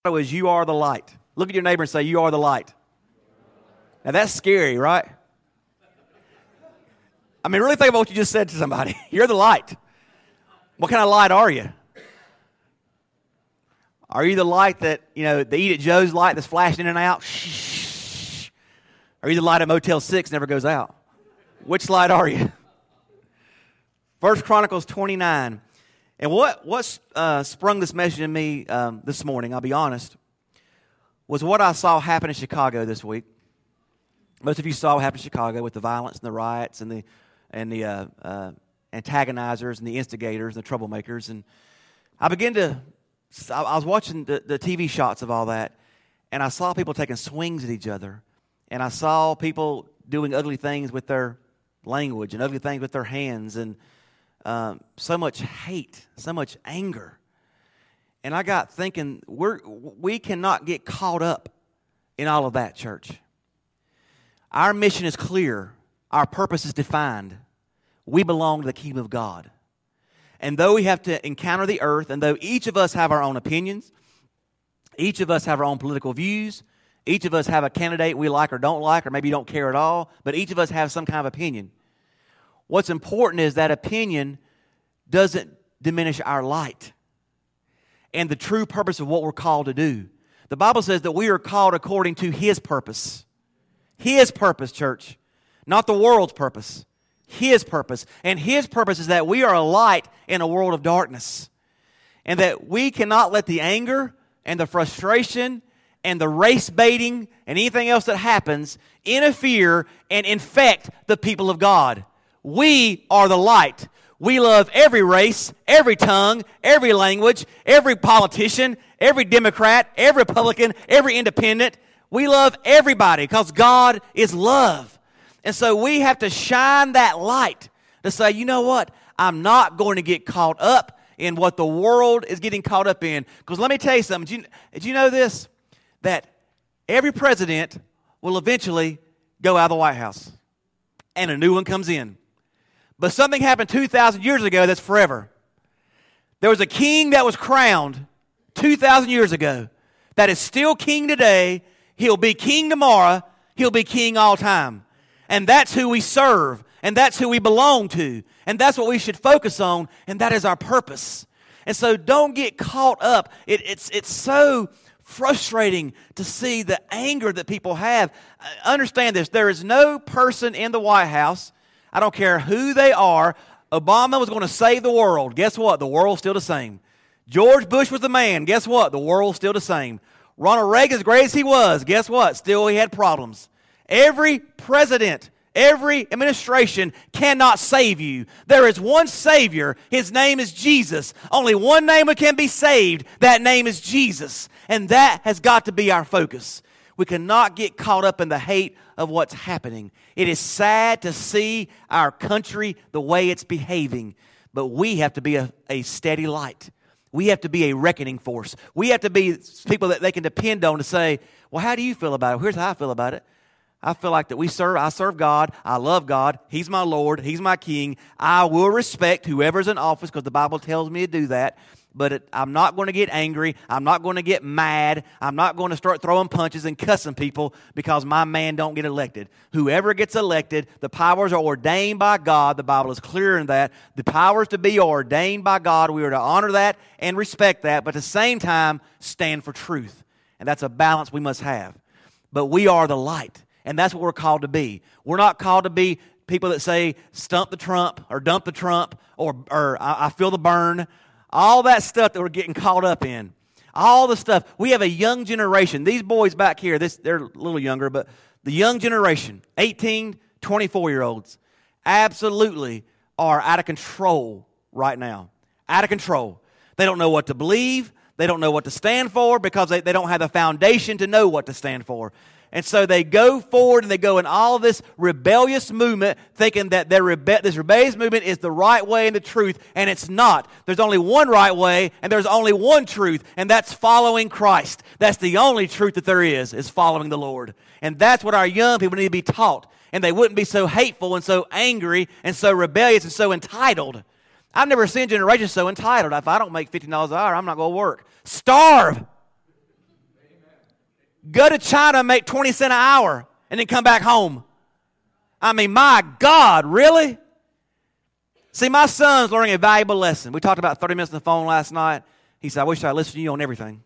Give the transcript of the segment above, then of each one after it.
is you are the light. Look at your neighbor and say, you are the light. Now that's scary, right? I mean, really think about what you just said to somebody. You're the light. What kind of light are you? Are you the light that, the Eat at Joe's light that's flashing in and out? Shh. Are you the light at Motel 6 never goes out? Which light are you? 1 Chronicles 29. And what sprung this message in me this morning, I'll be honest, was what I saw happen in Chicago this week. Most of you saw what happened in Chicago with the violence and the riots and the antagonizers and the instigators and the troublemakers. And I was watching the TV shots of all that, and I saw people taking swings at each other. And I saw people doing ugly things with their language and ugly things with their hands, and so much hate, so much anger. And I got thinking, we cannot get caught up in all of that, church. Our mission is clear. Our purpose is defined. We belong to the kingdom of God. And though we have to encounter the earth, and though each of us have our own opinions, each of us have our own political views, each of us have a candidate we like or don't like, or maybe don't care at all, but each of us have some kind of opinion. What's important is that opinion doesn't diminish our light and the true purpose of what we're called to do. The Bible says that we are called according to His purpose. His purpose, church. Not the world's purpose. His purpose. And His purpose is that we are a light in a world of darkness. And that we cannot let the anger and the frustration and the race baiting and anything else that happens interfere and infect the people of God. We are the light. We love every race, every tongue, every language, every politician, every Democrat, every Republican, every independent. We love everybody because God is love. And so we have to shine that light to say, you know what? I'm not going to get caught up in what the world is getting caught up in. Because let me tell you something. Did you know this? That every president will eventually go out of the White House. And a new one comes in. But something happened 2,000 years ago that's forever. There was a king that was crowned 2,000 years ago that is still king today. He'll be king tomorrow. He'll be king all time. And that's who we serve. And that's who we belong to. And that's what we should focus on. And that is our purpose. And so don't get caught up. It's so frustrating to see the anger that people have. Understand this. There is no person in the White House, I don't care who they are. Obama was going to save the world. Guess what? The world's still the same. George Bush was the man. Guess what? The world's still the same. Ronald Reagan, as great as he was, guess what? Still he had problems. Every president, every administration cannot save you. There is one Savior. His name is Jesus. Only one name that can be saved. That name is Jesus. And that has got to be our focus. We cannot get caught up in the hate of what's happening. It is sad to see our country the way it's behaving, but we have to be a steady light. We have to be a reckoning force. We have to be people that they can depend on to say, well, how do you feel about it? Here's how I feel about it. I feel like that I serve God. I love God. He's my Lord. He's my King. I will respect whoever's in office because the Bible tells me to do that. But I'm not going to get angry. I'm not going to get mad. I'm not going to start throwing punches and cussing people because my man don't get elected. Whoever gets elected, the powers are ordained by God. The Bible is clear in that. The powers to be are ordained by God. We are to honor that and respect that, but at the same time, stand for truth. And that's a balance we must have. But we are the light, and that's what we're called to be. We're not called to be people that say, stump the Trump, or dump the Trump, or I feel the burn. All that stuff that we're getting caught up in. All the stuff. We have a young generation. These boys back here, they're a little younger, but the young generation, 18, 24-year-olds, absolutely are out of control right now. Out of control. They don't know what to believe. They don't know what to stand for because they don't have the foundation to know what to stand for. And so they go forward and they go in all this rebellious movement thinking that this rebellious movement is the right way and the truth, and it's not. There's only one right way and there's only one truth, and that's following Christ. That's the only truth that there is following the Lord. And that's what our young people need to be taught, and they wouldn't be so hateful and so angry and so rebellious and so entitled. I've never seen a generation so entitled. If I don't make $15 an hour, I'm not going to work. Starve. Go to China, make 20 cents an hour, and then come back home. I mean, my God, really? See, my son's learning a valuable lesson. We talked about 30 minutes on the phone last night. He said, I wish I listened to you on everything.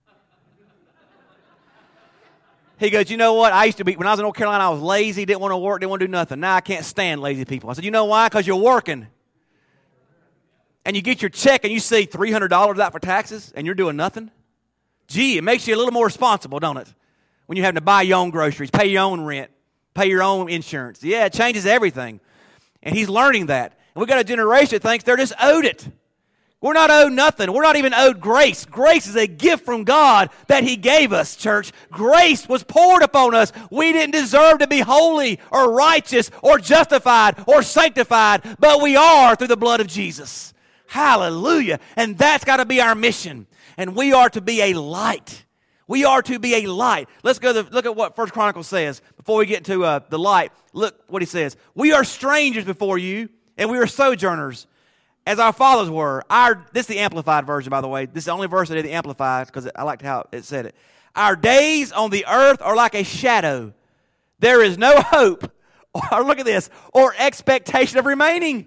He goes, you know what? I used to be, when I was in North Carolina, I was lazy, didn't want to work, didn't want to do nothing. Now I can't stand lazy people. I said, you know why? Because you're working. And you get your check and you see $300 out for taxes and you're doing nothing. Gee, it makes you a little more responsible, don't it? When you're having to buy your own groceries, pay your own rent, pay your own insurance. Yeah, it changes everything. And he's learning that. And we've got a generation that thinks they're just owed it. We're not owed nothing. We're not even owed grace. Grace is a gift from God that He gave us, church. Grace was poured upon us. We didn't deserve to be holy or righteous or justified or sanctified, but we are through the blood of Jesus. Hallelujah. And that's got to be our mission. And we are to be a light. We are to be a light. Let's go look at what 1 Chronicles says before we get to the light. Look what he says. We are strangers before you, and we are sojourners, as our fathers were. This is the Amplified version, by the way. This is the only verse I did the Amplified because I liked how it said it. Our days on the earth are like a shadow. There is no hope, or look at this, or expectation of remaining.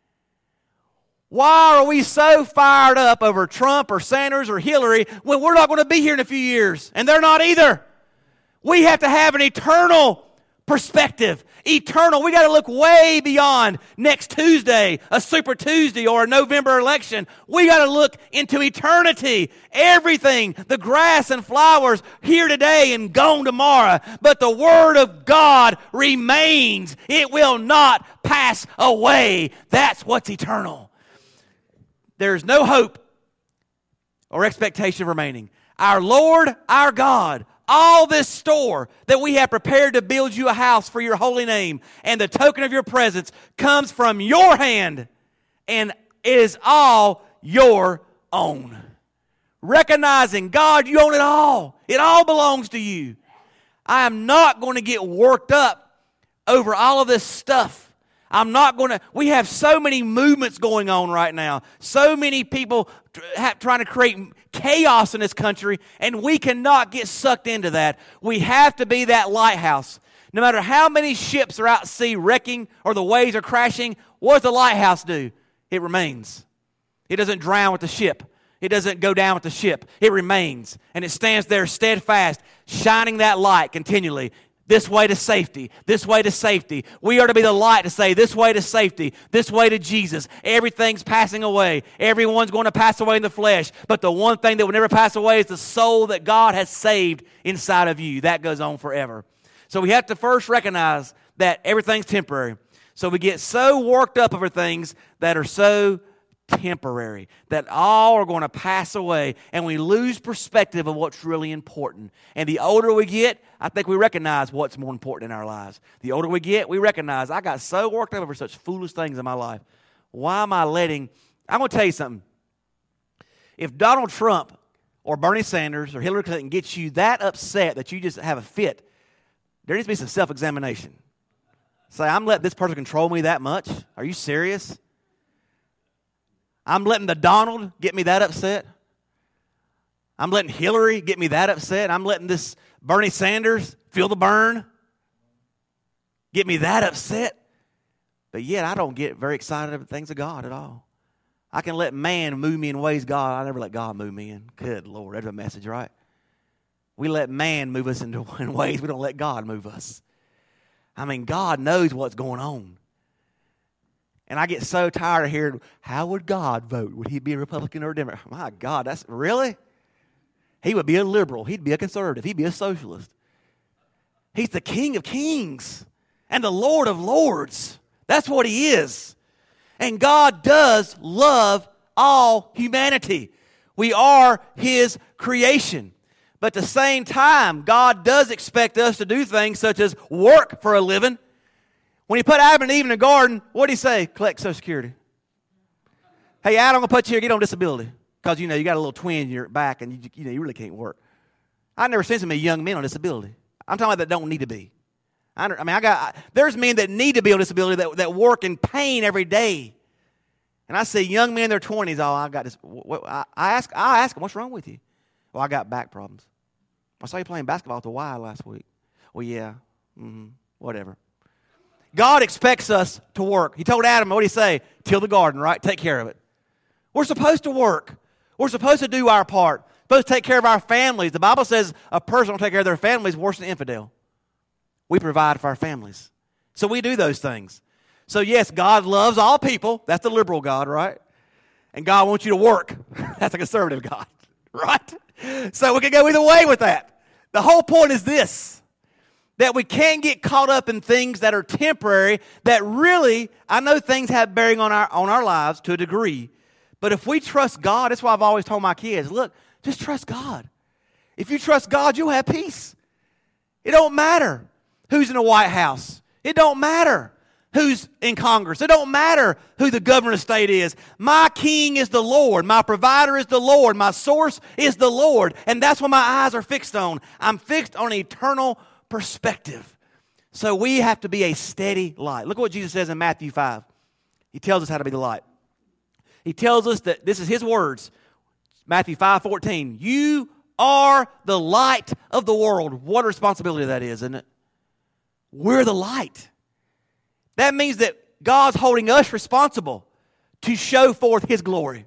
Why are we so fired up over Trump or Sanders or Hillary when we're not going to be here in a few years? And they're not either. We have to have an eternal perspective. Eternal. We got to look way beyond next Tuesday, a Super Tuesday or a November election. We got to look into eternity. Everything, the grass and flowers here today and gone tomorrow. But the Word of God remains. It will not pass away. That's what's eternal. There's no hope or expectation of remaining. Our Lord, our God, all this store that we have prepared to build you a house for your holy name and the token of your presence comes from your hand and is all your own. Recognizing, God, you own it all. It all belongs to you. I am not going to get worked up over all of this stuff. We have so many movements going on right now. So many people trying to create chaos in this country, and we cannot get sucked into that. We have to be that lighthouse. No matter how many ships are out at sea wrecking or the waves are crashing, what does the lighthouse do? It remains. It doesn't drown with the ship. It doesn't go down with the ship. It remains, and it stands there steadfast, shining that light continually. This way to safety, this way to safety. We are to be the light to say this way to safety, this way to Jesus. Everything's passing away. Everyone's going to pass away in the flesh. But the one thing that will never pass away is the soul that God has saved inside of you. That goes on forever. So we have to first recognize that everything's temporary. So we get so worked up over things that are so temporary, that all are going to pass away, and we lose perspective of what's really important. And the older we get, I think we recognize what's more important in our lives. The older we get, we recognize, I got so worked up over such foolish things in my life. Why am I letting... I'm going to tell you something. If Donald Trump or Bernie Sanders or Hillary Clinton gets you that upset that you just have a fit, there needs to be some self-examination. Say, I'm letting this person control me that much? Are you serious? I'm letting the Donald get me that upset. I'm letting Hillary get me that upset. I'm letting this Bernie Sanders feel the burn, get me that upset. But yet I don't get very excited about things of God at all. I can let man move me in ways God, I never let God move me in. Good Lord, that's a message, right? We let man move us in ways we don't let God move us. I mean, God knows what's going on. And I get so tired of hearing, how would God vote? Would he be a Republican or a Democrat? My God, that's really? He would be a liberal. He'd be a conservative. He'd be a socialist. He's the King of kings and the Lord of lords. That's what he is. And God does love all humanity. We are his creation. But at the same time, God does expect us to do things such as work for a living. When he put Adam and Eve in the garden, what did he say? Collect Social Security. Hey, Adam, I'm going to put you here, get on disability. Because, you got a little twin in your back and you really can't work. I've never seen so many young men on disability. I'm talking about that don't need to be. There's men that need to be on disability that work in pain every day. And I see young men in their 20s, I got this. I ask them, what's wrong with you? Well, I got back problems. I saw you playing basketball at the Y last week. Well, yeah. Whatever. God expects us to work. He told Adam, what did he say? Till the garden, right? Take care of it. We're supposed to work. We're supposed to do our part. We're supposed to take care of our families. The Bible says a person will take care of their families worse than an infidel. We provide for our families. So we do those things. So yes, God loves all people. That's the liberal God, right? And God wants you to work. That's a conservative God, right? So we can go either way with that. The whole point is this, that we can't get caught up in things that are temporary, that really, I know things have bearing on our lives to a degree, but if we trust God, that's why I've always told my kids, look, just trust God. If you trust God, you'll have peace. It don't matter who's in the White House. It don't matter who's in Congress. It don't matter who the governor of the state is. My king is the Lord. My provider is the Lord. My source is the Lord. And that's what my eyes are fixed on. I'm fixed on an eternal perspective. So we have to be a steady light. Look what Jesus says in Matthew 5. He tells us how to be the light. He tells us that this is his words. Matthew 5:14. You are the light of the world. What a responsibility that is, isn't it? We're the light. That means that God's holding us responsible to show forth his glory,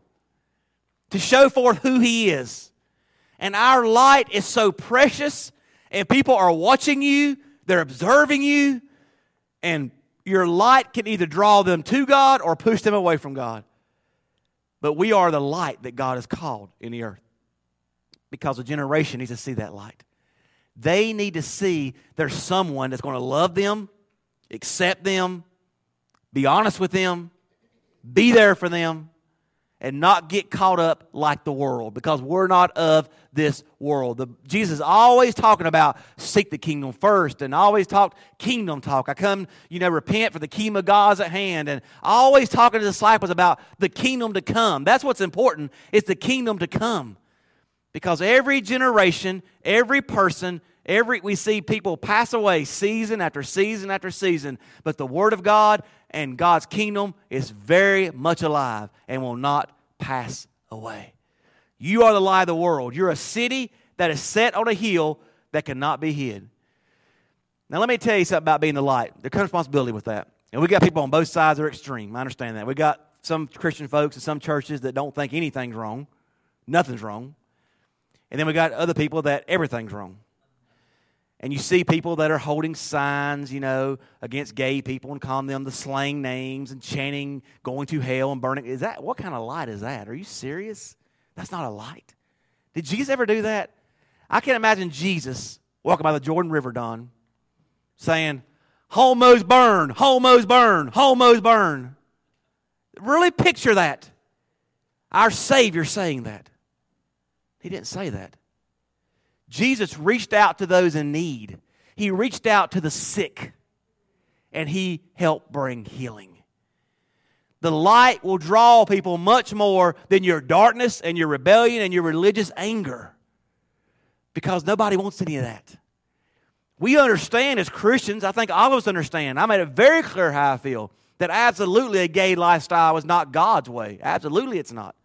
to show forth who he is. And our light is so precious, and people are watching you, they're observing you, and your light can either draw them to God or push them away from God. But we are the light that God has called in the earth, because a generation needs to see that light. They need to see there's someone that's going to love them, accept them, be honest with them, be there for them, and not get caught up like the world, because we're not of this world. Jesus is always talking about seek the kingdom first, and always talk kingdom talk. I come, repent, for the kingdom of God's at hand, and always talking to the disciples about the kingdom to come. That's what's important, is the kingdom to come. Because every generation, every person, we see people pass away season after season after season, but the Word of God and God's kingdom is very much alive and will not pass away. You are the light of the world. You're a city that is set on a hill that cannot be hid. Now let me tell you something about being the light. There comes responsibility with that. And we got people on both sides that are extreme. I understand that. We got some Christian folks and some churches that don't think anything's wrong. Nothing's wrong. And then we got other people that everything's wrong. And you see people that are holding signs, against gay people and calling them the slang names and chanting, going to hell and burning. What kind of light is that? Are you serious? That's not a light. Did Jesus ever do that? I can't imagine Jesus walking by the Jordan River, Don, saying, homos burn, homos burn, homos burn. Really picture that. Our Savior saying that. He didn't say that. Jesus reached out to those in need. He reached out to the sick, and he helped bring healing. The light will draw people much more than your darkness and your rebellion and your religious anger, because nobody wants any of that. We understand as Christians, I think all of us understand, I made it very clear how I feel, that absolutely a gay lifestyle is not God's way. Absolutely it's not.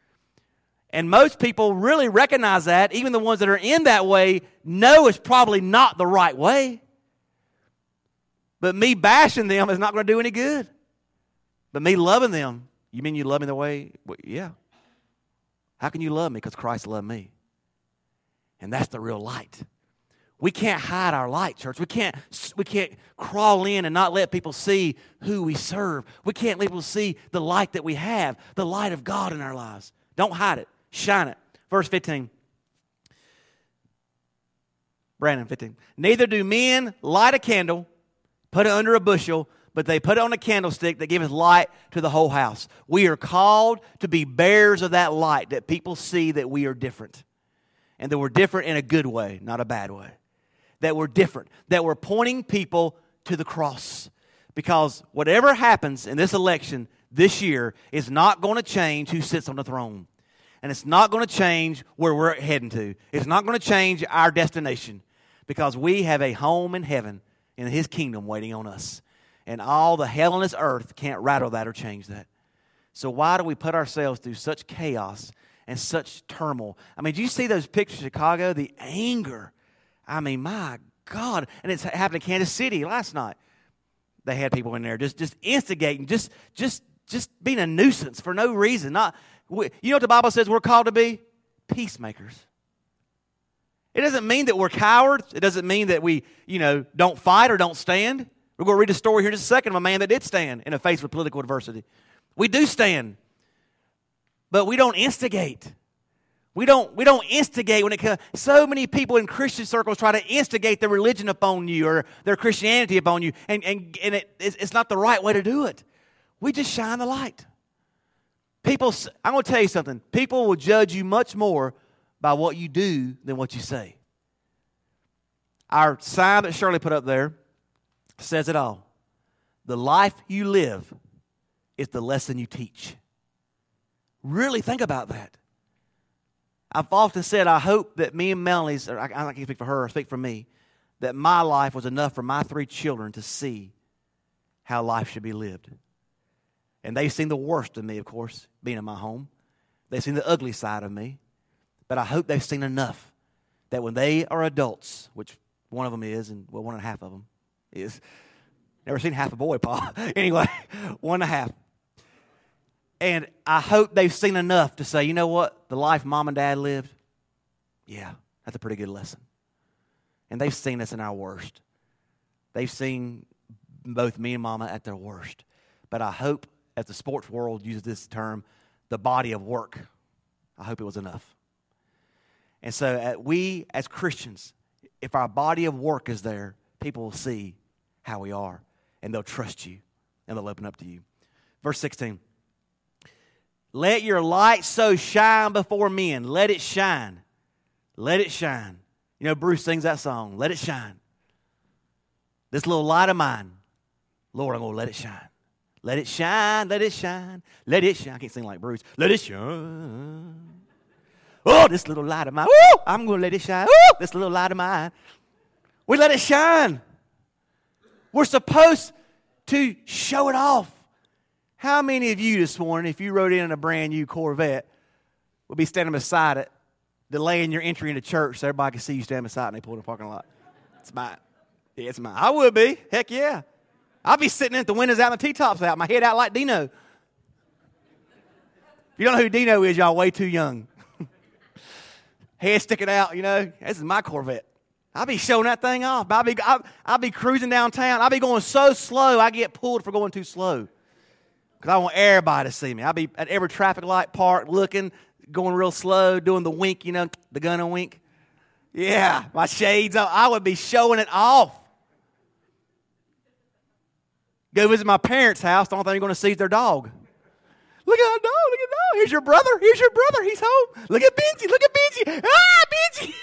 And most people really recognize that. Even the ones that are in that way know it's probably not the right way. But me bashing them is not going to do any good. But me loving them, you mean you love me the way? Well, yeah. How can you love me? Because Christ loved me. And that's the real light. We can't hide our light, church. We can't crawl in and not let people see who we serve. We can't let people see the light that we have, the light of God in our lives. Don't hide it. Shine it. Verse 15. Brandon, 15. Neither do men light a candle, put it under a bushel, but they put it on a candlestick that giveth light to the whole house. We are called to be bearers of that light, that people see that we are different. And that we're different in a good way, not a bad way. That we're different. That we're pointing people to the cross. Because whatever happens in this election this year is not going to change who sits on the throne. And it's not going to change where we're heading to. It's not going to change our destination, because we have a home in heaven in his kingdom waiting on us. And all the hell on this earth can't rattle that or change that. So why do we put ourselves through such chaos and such turmoil? I mean, do you see those pictures of Chicago? The anger I mean, my God. And it's happened in Kansas City last night. They had people in there just instigating, just being a nuisance for no reason. You know what the Bible says we're called to be? Peacemakers. It doesn't mean that we're cowards. It doesn't mean that we, don't fight or don't stand. We're going to read a story here in just a second of a man that did stand in the face of political adversity. We do stand, but we don't instigate. We don't instigate when it comes. So many people in Christian circles try to instigate their religion upon you or their Christianity upon you, and it's not the right way to do it. We just shine the light. I'm going to tell you something. People will judge you much more by what you do than what you say. Our sign that Shirley put up there says it all. The life you live is the lesson you teach. Really think about that. I've often said I hope that me and Melanie's, or I can't speak for her or speak for me, that my life was enough for my 3 children to see how life should be lived. And they've seen the worst of me, of course, being in my home. They've seen the ugly side of me. But I hope they've seen enough that when they are adults, which one of them is, and well, 1.5 of them is. Never seen half a boy, Paul. Anyway, 1.5. And I hope they've seen enough to say, you know what? The life Mom and Dad lived, yeah, that's a pretty good lesson. And they've seen us in our worst. They've seen both me and Mama at their worst. But I hope, as the sports world uses this term, the body of work, I hope it was enough. And so we, as Christians, if our body of work is there, people will see how we are, and they'll trust you, and they'll open up to you. Verse 16. Let your light so shine before men. Let it shine. Let it shine. You know, Bruce sings that song, Let It Shine. This little light of mine, Lord, I'm going to let it shine. Let it shine, let it shine, let it shine. I can't sing like Bruce. Let it shine. Oh, this little light of mine. Woo, I'm going to let it shine. Woo, this little light of mine. We let it shine. We're supposed to show it off. How many of you this morning, if you rode in a brand new Corvette, would be standing beside it, delaying your entry into church so everybody can see you standing beside it and they pull in the parking lot? It's mine. Yeah, it's mine. I would be. Heck yeah. I'll be sitting at the windows out and the T-tops out, my head out like Dino. If you don't know who Dino is, y'all way too young. Head sticking out, This is my Corvette. I'll be showing that thing off. I'll be cruising downtown. I'll be going so slow, I get pulled for going too slow. Because I want everybody to see me. I'll be at every traffic light parked, looking, going real slow, doing the wink, the gun and wink. Yeah, my shades on. I would be showing it off. Go visit my parents' house. The only thing you're going to see is their dog. Look at that dog. Look at that dog. Here's your brother. Here's your brother. He's home. Look at Benji. Look at Benji. Ah, Benji.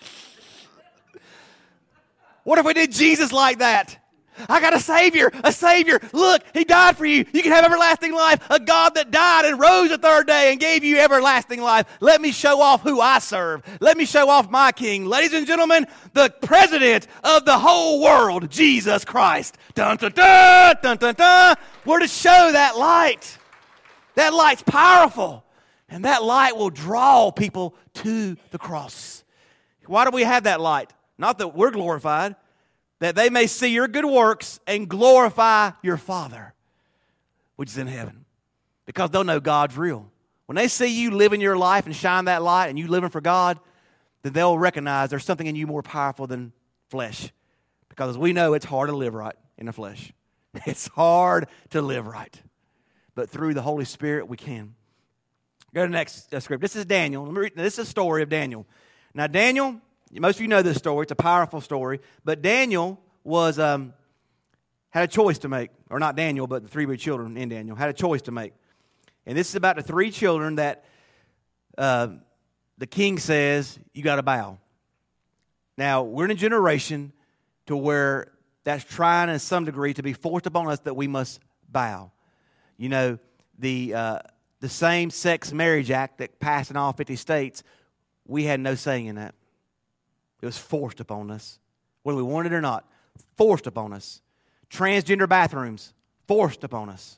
What if we did Jesus like that? I got a Savior. A Savior. Look, He died for you. You can have everlasting life. A God that died and rose the third day and gave you everlasting life. Let me show off who I serve. Let me show off my King. Ladies and gentlemen, the President of the whole world, Jesus Christ. Dun, dun, dun, dun, dun, dun. We're to show that light. That light's powerful. And that light will draw people to the cross. Why do we have that light? Not that we're glorified, that they may see your good works and glorify your Father, which is in heaven. Because they'll know God's real. When they see you living your life and shine that light and you living for God, then they'll recognize there's something in you more powerful than flesh. Because as we know, it's hard to live right in the flesh. It's hard to live right. But through the Holy Spirit, we can. Go to the next script. This is Daniel. This is a story of Daniel. Now, Daniel, most of you know this story. It's a powerful story. But Daniel was had a choice to make. Or not Daniel, but the 3 children in Daniel had a choice to make. And this is about the 3 children that the king says, you got to bow. Now, we're in a generation to where that's trying in some degree to be forced upon us that we must bow. You know, the same-sex marriage act that passed in all 50 states, we had no say in that. It was forced upon us, whether we wanted it or not. Forced upon us. Transgender bathrooms, forced upon us.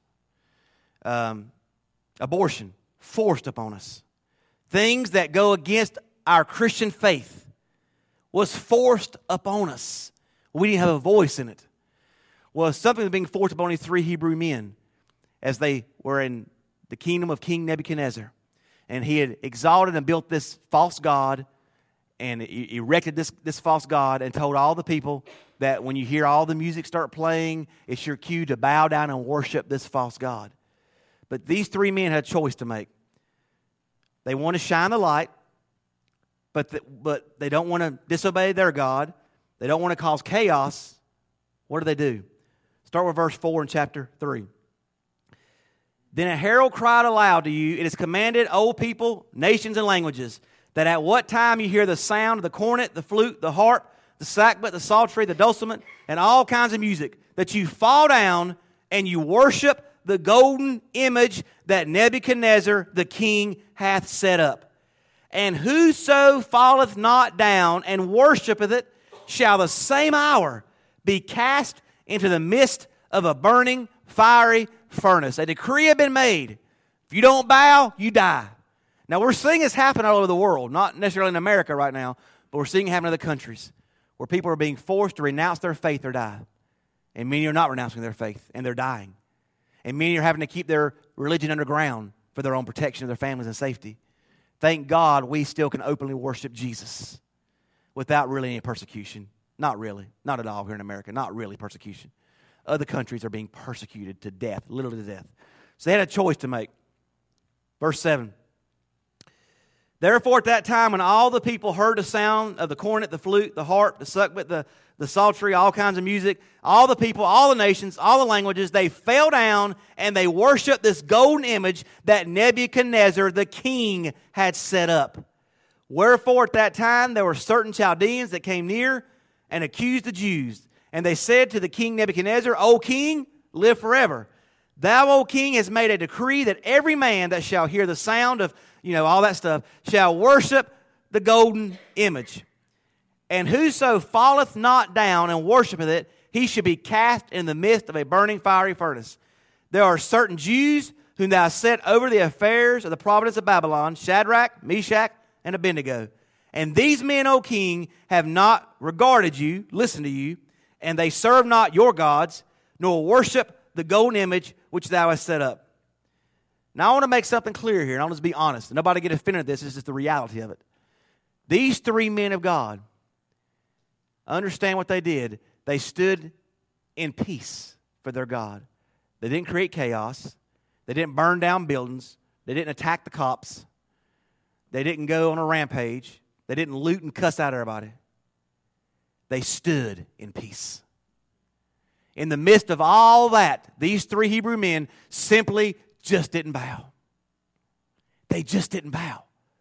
Abortion, forced upon us. Things that go against our Christian faith, was forced upon us. We didn't have a voice in it. Well, something was being forced upon these three Hebrew men as they were in the kingdom of King Nebuchadnezzar. And he had exalted and built this false god and erected this false god and told all the people that when you hear all the music start playing, it's your cue to bow down and worship this false god. But these three men had a choice to make. They want to shine the light, but they don't want to disobey their God. They don't want to cause chaos. What do? Start with verse 4 in chapter 3. Then a herald cried aloud to you, it is commanded, O people, nations, and languages, that at what time you hear the sound of the cornet, the flute, the harp, the sackbut, the psaltery, the dulcimer, and all kinds of music, that you fall down and you worship the golden image that Nebuchadnezzar the king hath set up. And whoso falleth not down and worshipeth it shall the same hour be cast into the midst of a burning fiery furnace. A decree had been made. If you don't bow, you die. Now we're seeing this happen all over the world, not necessarily in America right now, but we're seeing it happen in other countries where people are being forced to renounce their faith or die. And many are not renouncing their faith, and they're dying. And many are having to keep their religion underground for their own protection of their families and safety. Thank God we still can openly worship Jesus without really any persecution. Not really. Not at all here in America. Not really persecution. Other countries are being persecuted to death, literally to death. So they had a choice to make. Verse 7. Therefore at that time when all the people heard the sound of the cornet, the flute, the harp, the sackbut, the psaltery, all kinds of music, all the people, all the nations, all the languages, they fell down and they worshiped this golden image that Nebuchadnezzar the king had set up. Wherefore at that time there were certain Chaldeans that came near and accused the Jews. And they said to the king Nebuchadnezzar, O king, live forever. Thou, O king, hast made a decree that every man that shall hear the sound of, all that stuff, shall worship the golden image. And whoso falleth not down and worshipeth it, he should be cast in the midst of a burning fiery furnace. There are certain Jews whom thou hast set over the affairs of the province of Babylon, Shadrach, Meshach, and Abednego. And these men, O king, have not regarded you, listened to you, and they serve not your gods, nor worship the golden image which thou hast set up. Now I want to make something clear here, and I'll just be honest. Nobody get offended at this. This is the reality of it. These three men of God, understand what they did. They stood in peace for their God. They didn't create chaos. They didn't burn down buildings. They didn't attack the cops. They didn't go on a rampage. They didn't loot and cuss out everybody. They stood in peace. In the midst of all that, these three Hebrew men simply just didn't bow. They just didn't bow.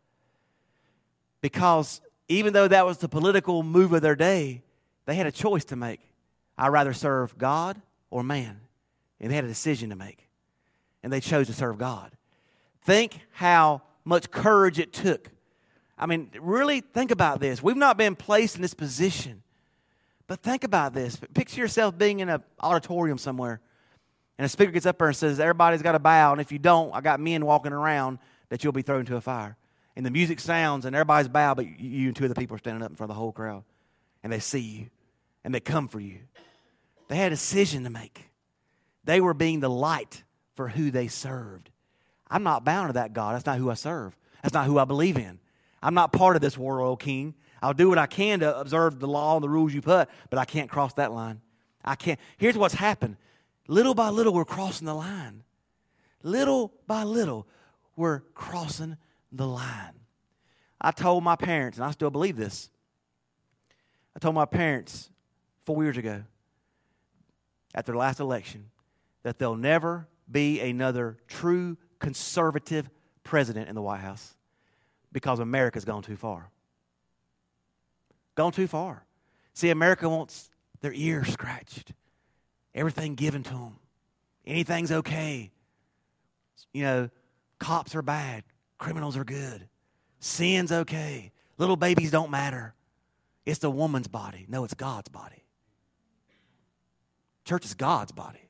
Because even though that was the political move of their day, they had a choice to make. I'd rather serve God or man. And they had a decision to make. And they chose to serve God. Think how much courage it took. I mean, really think about this. We've not been placed in this position. But think about this. Picture yourself being in an auditorium somewhere. And a speaker gets up there and says, everybody's got to bow. And if you don't, I got men walking around that you'll be thrown into a fire. And the music sounds and everybody's bowed, but you and two other people are standing up in front of the whole crowd. And they see you. And they come for you. They had a decision to make. They were being the light for who they served. I'm not bound to that God. That's not who I serve. That's not who I believe in. I'm not part of this world, O king. I'll do what I can to observe the law and the rules you put, but I can't cross that line. I can't. Here's what's happened. Little by little, we're crossing the line. Little by little, we're crossing the line. I told my parents, and I still believe this. I told my parents 4 years ago, at their last election, that there'll never be another true conservative president in the White House because America's gone too far. Gone too far. See, America wants their ears scratched. Everything given to them. Anything's okay. Cops are bad. Criminals are good. Sin's okay. Little babies don't matter. It's the woman's body. No, it's God's body. Church is God's body.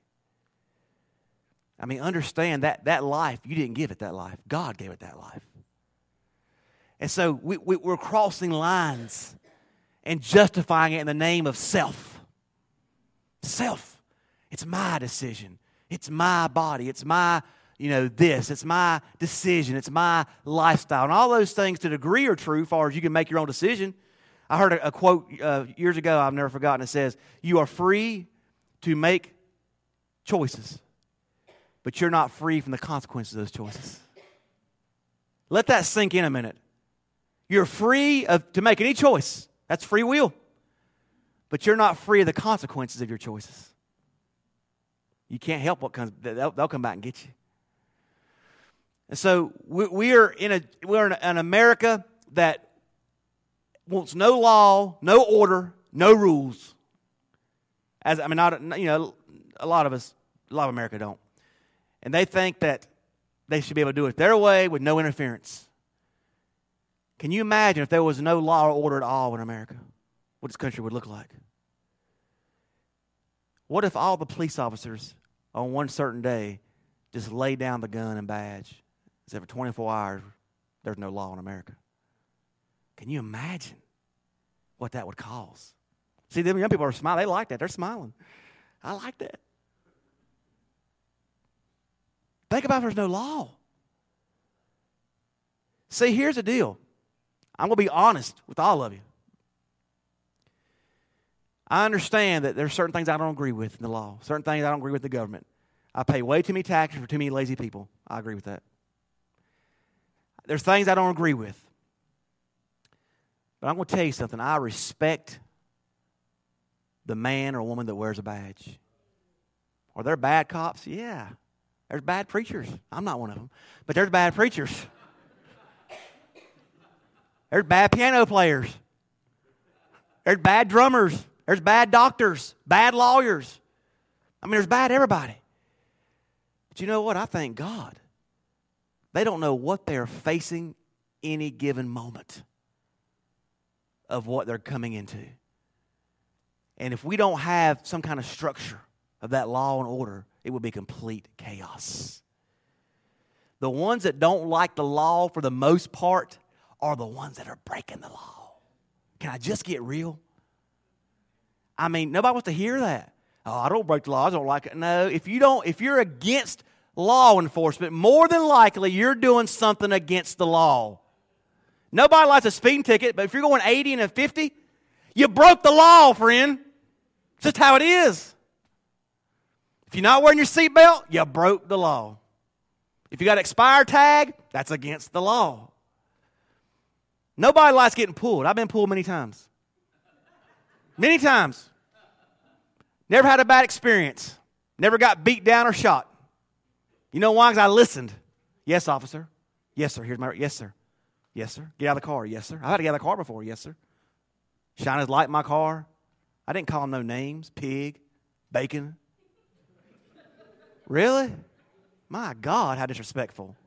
I mean, understand that life, you didn't give it that life. God gave it that life. And so we're crossing lines. and justifying it in the name of self. Self. It's my decision. It's my body. It's my, this. It's my decision. It's my lifestyle. And all those things to a degree are true as far as you can make your own decision. I heard a quote years ago, I've never forgotten. It says, you are free to make choices, but you're not free from the consequences of those choices. Let that sink in a minute. You're free to make any choice. That's free will. But you're not free of the consequences of your choices. You can't help what comes. They'll come back and get you. And so we're in an America that wants no law, no order, no rules. A lot of America don't. And they think that they should be able to do it their way with no interference. Can you imagine if there was no law or order at all in America? What this country would look like? What if all the police officers on one certain day just laid down the gun and badge? Said for 24 hours, there's no law in America. Can you imagine what that would cause? See, them young people are smiling. They like that. They're smiling. I like that. Think about if there's no law. See, here's the deal. I'm going to be honest with all of you. I understand that there's certain things I don't agree with in the law. Certain things I don't agree with the government. I pay way too many taxes for too many lazy people. I agree with that. There's things I don't agree with. But I'm going to tell you something. I respect the man or woman that wears a badge. Are there bad cops? Yeah. There's bad preachers. I'm not one of them. But there's bad preachers. There's bad piano players. There's bad drummers. There's bad doctors. Bad lawyers. There's bad everybody. But you know what? I thank God. They don't know what they're facing any given moment of what they're coming into. And if we don't have some kind of structure of that law and order, it would be complete chaos. The ones that don't like the law for the most part are the ones that are breaking the law. Can I just get real? Nobody wants to hear that. Oh, I don't break the law. I don't like it. No, if you're against law enforcement, more than likely you're doing something against the law. Nobody likes a speeding ticket, but if you're going 80 and a 50, you broke the law, friend. It's just how it is. If you're not wearing your seatbelt, you broke the law. If you got an expired tag, that's against the law. Nobody likes getting pulled. I've been pulled many times. Many times. Never had a bad experience. Never got beat down or shot. You know why? Because I listened. Yes, officer. Yes, sir. Yes, sir. Yes, sir. Get out of the car. Yes, sir. I've had to get out of the car before. Yes, sir. Shine his light in my car. I didn't call him no names. Pig. Bacon. Really? My God, how disrespectful.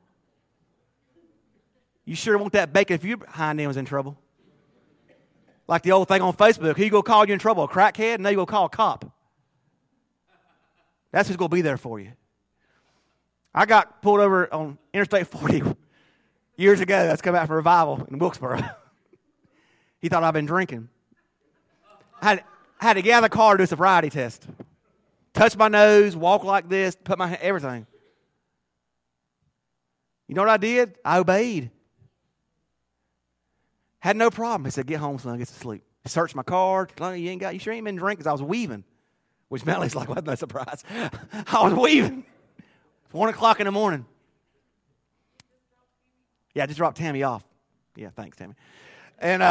You sure want that bacon if your hind end was in trouble? Like the old thing on Facebook. Who you going to call you in trouble? A crackhead? No, you going to call a cop. That's who's going to be there for you. I got pulled over on Interstate 40 years ago. That's come out for revival in Wilkesboro. He thought I'd been drinking. I had to get out of the car to do a sobriety test. Touch my nose, walk like this, put my hand, everything. You know what I did? I obeyed. Had no problem. He said, get home, son, get to sleep. He searched my car. You sure ain't been drinking? Because I was weaving. Which Melly's like, well, no surprise. I was weaving. 1 o'clock in the morning. Yeah, I just dropped Tammy off. Yeah, thanks, Tammy. And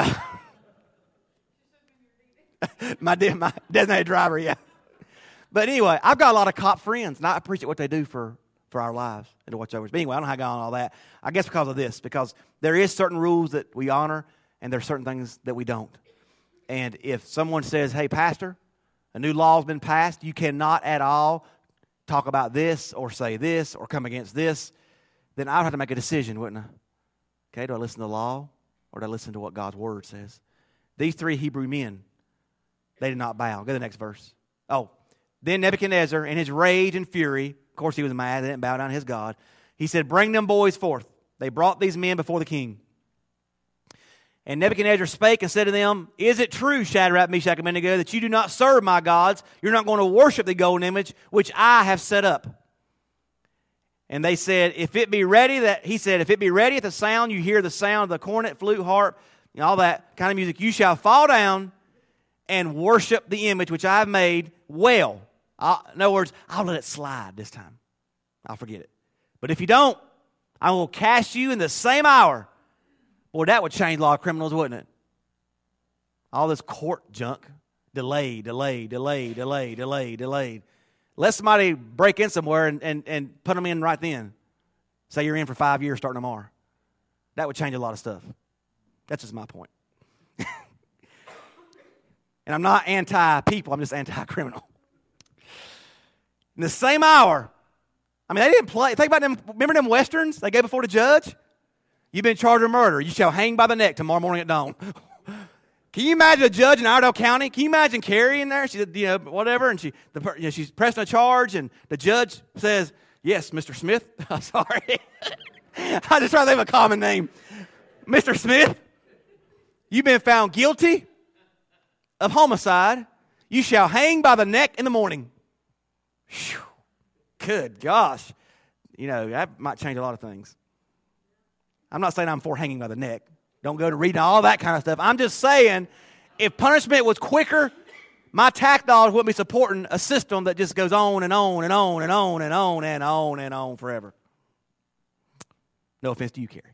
my designated driver, yeah. But anyway, I've got a lot of cop friends, and I appreciate what they do for our lives and to watch over us. But anyway, I don't know how I got on all that. I guess because of this, because there is certain rules that we honor, and there are certain things that we don't. And if someone says, hey, pastor, a new law has been passed, you cannot at all talk about this or say this or come against this, then I would have to make a decision, wouldn't I? Okay, do I listen to the law or do I listen to what God's word says? These 3 Hebrew men, they did not bow. Go to the next verse. Oh, then Nebuchadnezzar, in his rage and fury, of course he was mad, they didn't bow down to his God. He said, bring them boys forth. They brought these men before the king. And Nebuchadnezzar spake and said to them, Is it true, Shadrach, Meshach, and Abednego, that you do not serve my gods? You're not going to worship the golden image which I have set up. And they said, If it be ready at the sound, you hear the sound of the cornet, flute, harp, all that kind of music, you shall fall down and worship the image which I have made well. In other words, I'll let it slide this time. I'll forget it. But if you don't, I will cast you in the same hour. Boy, that would change a lot of criminals, wouldn't it? All this court junk. Delayed. Let somebody break in somewhere and put them in right then. Say you're in for 5 years starting tomorrow. That would change a lot of stuff. That's just my point. And I'm not anti-people. I'm just anti-criminal. In the same hour, I mean, they didn't play. Think about them. Remember them Westerns they gave before the judge? You've been charged with murder. You shall hang by the neck tomorrow morning at dawn. Can you imagine a judge in Iredell County? Can you imagine Carrie in there? She, whatever, and she's pressing a charge, and the judge says, "Yes, Mr. Smith." Sorry, I just trying to think of a common name. Mr. Smith, you've been found guilty of homicide. You shall hang by the neck in the morning. Whew. Good gosh, that might change a lot of things. I'm not saying I'm for hanging by the neck. Don't go to reading all that kind of stuff. I'm just saying, if punishment was quicker, my tax dollars wouldn't be supporting a system that just goes on and on and on and on and on and on and on forever. No offense to you, Carrie.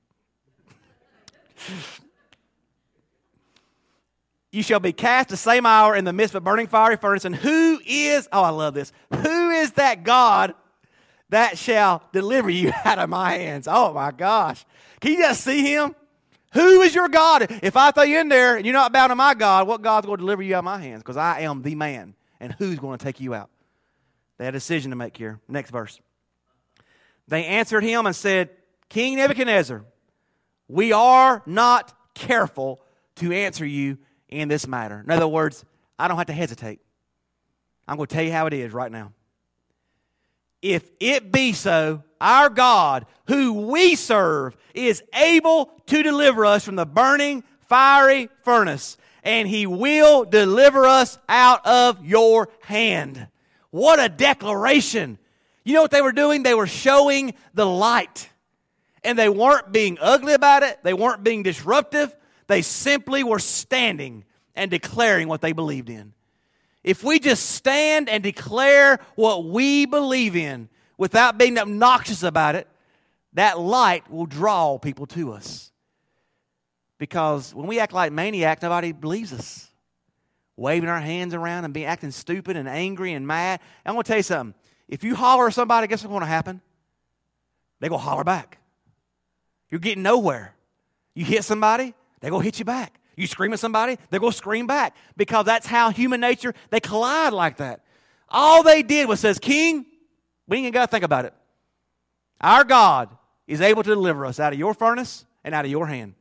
You shall be cast the same hour in the midst of a burning fiery furnace. And who is, I love this, who is that God that shall deliver you out of my hands? Oh my gosh. Can you just see him? Who is your God? If I throw you in there and you're not bound to my God, what God's going to deliver you out of my hands? Because I am the man. And who's going to take you out? They had a decision to make here. Next verse. They answered him and said, King Nebuchadnezzar, we are not careful to answer you in this matter. In other words, I don't have to hesitate. I'm going to tell you how it is right now. If it be so, our God, who we serve, is able to deliver us from the burning, fiery furnace, and he will deliver us out of your hand. What a declaration. You know what they were doing? They were showing the light. And they weren't being ugly about it. They weren't being disruptive. They simply were standing and declaring what they believed in. If we just stand and declare what we believe in without being obnoxious about it, that light will draw people to us. Because when we act like maniacs, nobody believes us. Waving our hands around and acting stupid and angry and mad. And I'm going to tell you something. If you holler at somebody, guess what's going to happen? They're going to holler back. You're getting nowhere. You hit somebody, they're going to hit you back. You scream at somebody, they're going to scream back. Because that's how human nature, they collide like that. All they did was says, King, we ain't got to think about it. Our God is able to deliver us out of your furnace and out of your hand.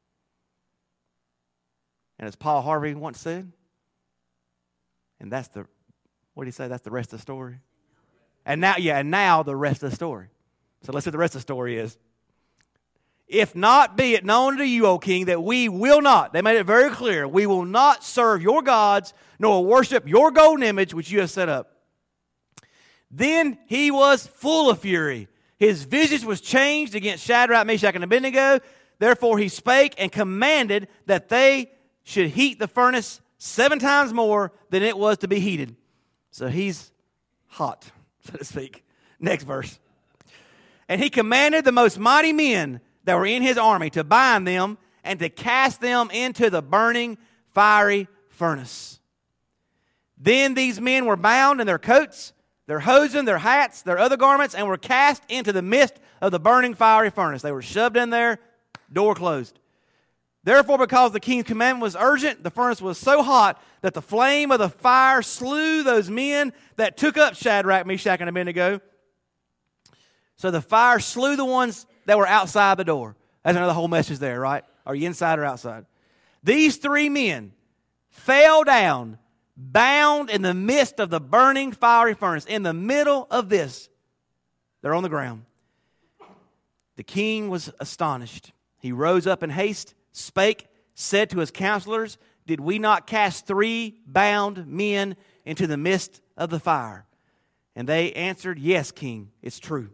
And as Paul Harvey once said, and that's the, what did he say? That's the rest of the story. And now the rest of the story. So let's see what the rest of the story is. If not, be it known to you, O king, that we will not, they made it very clear, we will not serve your gods, nor worship your golden image which you have set up. Then he was full of fury. His visage was changed against Shadrach, Meshach, and Abednego. Therefore he spake and commanded that they should heat the furnace 7 times more than it was to be heated. So he's hot, so to speak. Next verse. And he commanded the most mighty men that were in his army to bind them and to cast them into the burning, fiery furnace. Then these men were bound in their coats, their hosen, their hats, their other garments, and were cast into the midst of the burning, fiery furnace. They were shoved in there, door closed. Therefore, because the king's commandment was urgent, the furnace was so hot that the flame of the fire slew those men that took up Shadrach, Meshach, and Abednego. So the fire slew the ones that were outside the door. That's another whole message there, right? Are you inside or outside? These 3 men fell down, bound in the midst of the burning fiery furnace. In the middle of this, they're on the ground. The king was astonished. He rose up in haste, spake said to his counselors, did we not cast 3 bound men into the midst of the fire? And they answered, yes, king, it's true.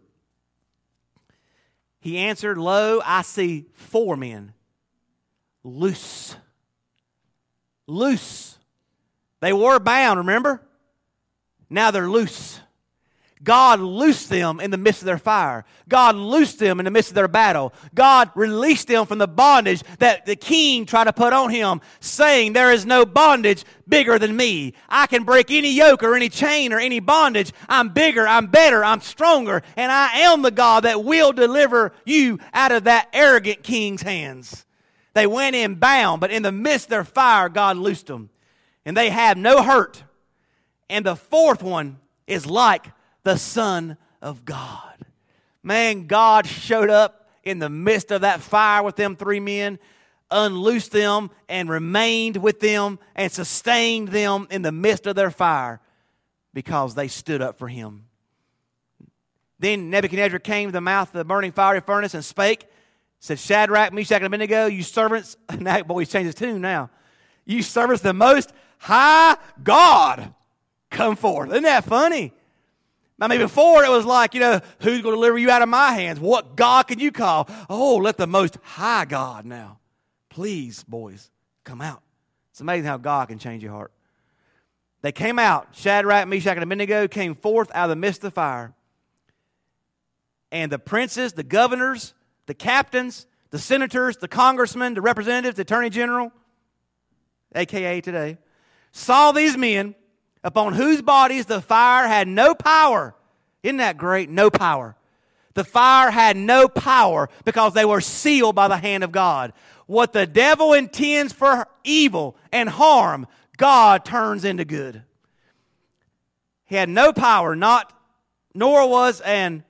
He answered, lo, I see 4 men, loose. Loose. They were bound, remember? Now they're loose. God loosed them in the midst of their fire. God loosed them in the midst of their battle. God released them from the bondage that the king tried to put on him, saying, there is no bondage bigger than me. I can break any yoke or any chain or any bondage. I'm bigger, I'm better, I'm stronger, and I am the God that will deliver you out of that arrogant king's hands. They went in bound, but in the midst of their fire, God loosed them. And they have no hurt. And the 4th one is like the Son of God. Man, God showed up in the midst of that fire with them 3 men, unloosed them and remained with them and sustained them in the midst of their fire because they stood up for him. Then Nebuchadnezzar came to the mouth of the burning fiery furnace and spake, said, Shadrach, Meshach, and Abednego, you servants, now, boy, he's changed his tune now. You servants of the most high God, come forth. Isn't that funny? I mean, before it was like, who's going to deliver you out of my hands? What God can you call? Oh, let the most high God now. Please, boys, come out. It's amazing how God can change your heart. They came out. Shadrach, Meshach, and Abednego came forth out of the midst of the fire. And the princes, the governors, the captains, the senators, the congressmen, the representatives, the attorney general, a.k.a. today, saw these men upon whose bodies the fire had no power. Isn't that great? No power. The fire had no power because they were sealed by the hand of God. What the devil intends for evil and harm, God turns into good. He had no power, nor was an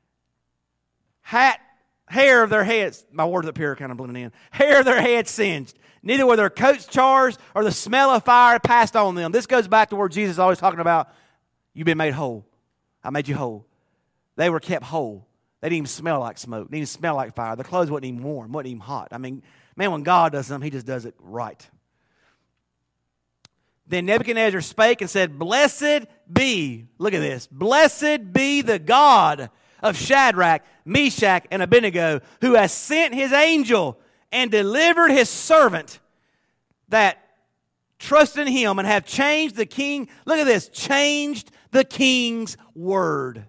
hair of their heads, my words up here are kind of blending in, hair of their heads singed. Neither were their coats charged or the smell of fire passed on them. This goes back to where Jesus is always talking about, you've been made whole. I made you whole. They were kept whole. They didn't even smell like smoke. They didn't even smell like fire. Their clothes wasn't even warm, wasn't even hot. I mean, man, when God does something, he just does it right. Then Nebuchadnezzar spake and said, blessed be, look at this, blessed be the God of Shadrach, Meshach, and Abednego, who has sent his angel and delivered his servant that trust in him and have changed the king. Look at this. Changed the king's word.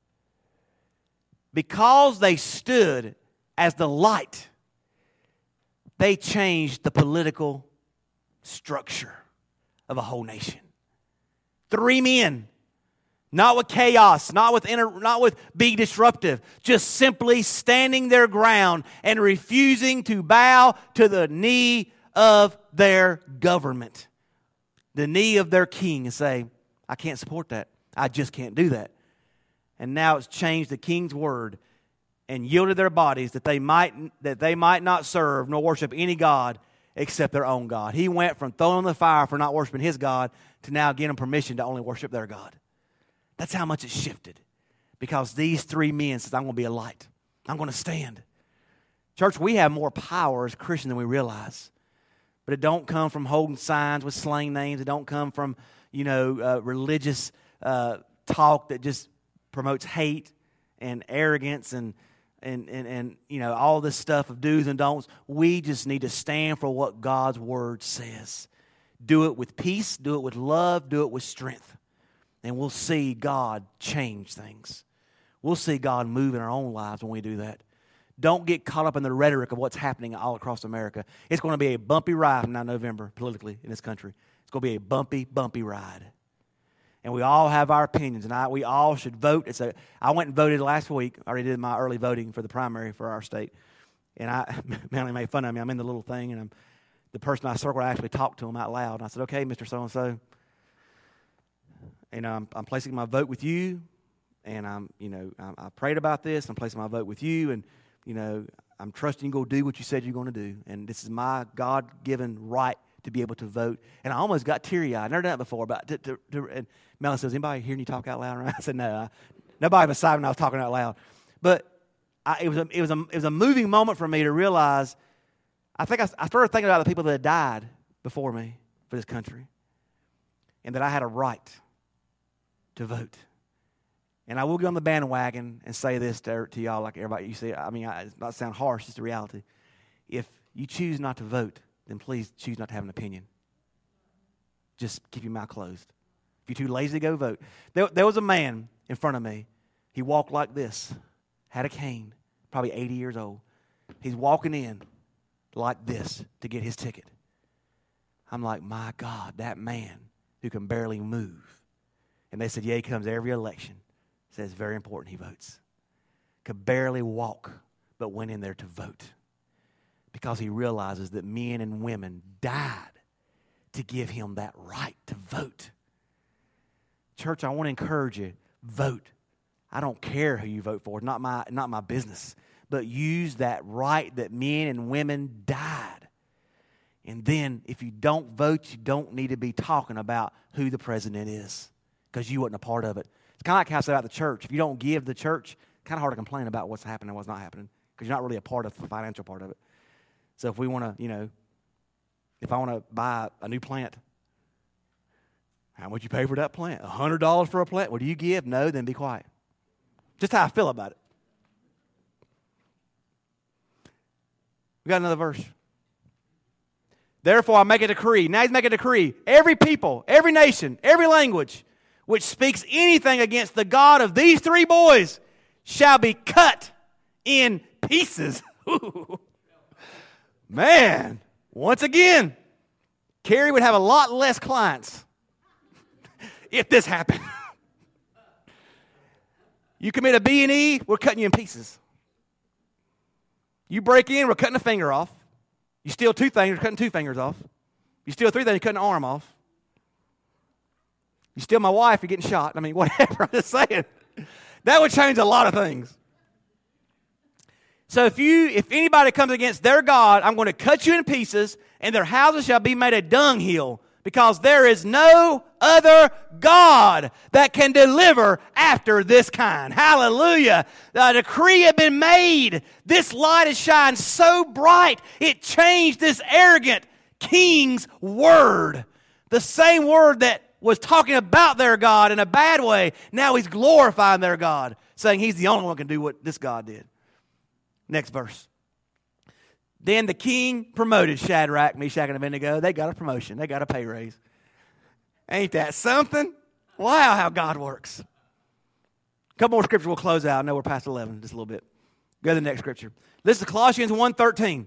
Because they stood as the light, they changed the political structure of a whole nation. 3 men. Not with chaos, not with being disruptive, just simply standing their ground and refusing to bow to the knee of their government, the knee of their king, and say, I can't support that. I just can't do that. And now it's changed the king's word and yielded their bodies that they might not serve nor worship any God except their own God. He went from throwing in the fire for not worshiping his God to now giving them permission to only worship their God. That's how much it shifted. Because these 3 men said, I'm going to be a light. I'm going to stand. Church, we have more power as Christians than we realize. But it don't come from holding signs with slang names. It don't come from, religious talk that just promotes hate and arrogance and all this stuff of do's and don'ts. We just need to stand for what God's word says. Do it with peace. Do it with love. Do it with strength. And we'll see God change things. We'll see God move in our own lives when we do that. Don't get caught up in the rhetoric of what's happening all across America. It's going to be a bumpy ride from now November politically in this country. It's going to be a bumpy, bumpy ride. And we all have our opinions, and we all should vote. I went and voted last week. I already did my early voting for the primary for our state. And Melanie made fun of me. I'm in the little thing, and the person I circled, I actually talked to him out loud. And I said, okay, Mr. So-and-so, I'm placing my vote with you, and I prayed about this. I'm placing my vote with you, and I'm trusting you go do what you said you're going to do, and this is my God-given right to be able to vote. And I almost got teary-eyed. I've never done it before. And Melanie says, anybody hearing you talk out loud? I said, no. Nobody beside me when I was talking out loud. But it was a moving moment for me to realize I started thinking about the people that had died before me for this country, and that I had a right to vote. And I will get on the bandwagon and say this to y'all like everybody. You see, it's not sound harsh, it's the reality. If you choose not to vote, then please choose not to have an opinion. Just keep your mouth closed. If you're too lazy to go vote. There was a man in front of me. He walked like this, had a cane, probably 80 years old. He's walking in like this to get his ticket. I'm like, my God, that man who can barely move. And they said, yeah, he comes every election. Says it's very important he votes. Could barely walk, but went in there to vote. Because he realizes that men and women died to give him that right to vote. Church, I want to encourage you, vote. I don't care who you vote for. It's not my business. But use that right that men and women died. And then if you don't vote, you don't need to be talking about who the president is. Because you wasn't a part of it. It's kind of like how I said about the church. If you don't give the church, kind of hard to complain about what's happening and what's not happening. Because you're not really a part of the financial part of it. So if we want to, if I want to buy a new plant, how much you pay for that plant? $100 for a plant? Well, do you give? No, then be quiet. Just how I feel about it. We got another verse. Therefore I make a decree. Now he's making a decree. Every people, every nation, every language which speaks anything against the God of these three boys shall be cut in pieces. Man, once again, Kerry would have a lot less clients if this happened. You commit a B&E, we're cutting you in pieces. You break in, we're cutting a finger off. You steal 2 things, we're cutting 2 fingers off. You steal 3 things, you're cutting an arm off. You steal my wife, you're getting shot. I mean, whatever, I'm just saying. That would change a lot of things. So if anybody comes against their God, I'm going to cut you in pieces, and their houses shall be made a dunghill, because there is no other God that can deliver after this kind. Hallelujah. The decree had been made. This light has shined so bright, it changed this arrogant king's word. The same word that was talking about their God in a bad way, now he's glorifying their God, saying he's the only one who can do what this God did. Next verse. Then the king promoted Shadrach, Meshach, and Abednego. They got a promotion. They got a pay raise. Ain't that something? Wow, how God works. A couple more scriptures we'll close out. I know we're past 11 just a little bit. Go to the next scripture. This is Colossians 1:13.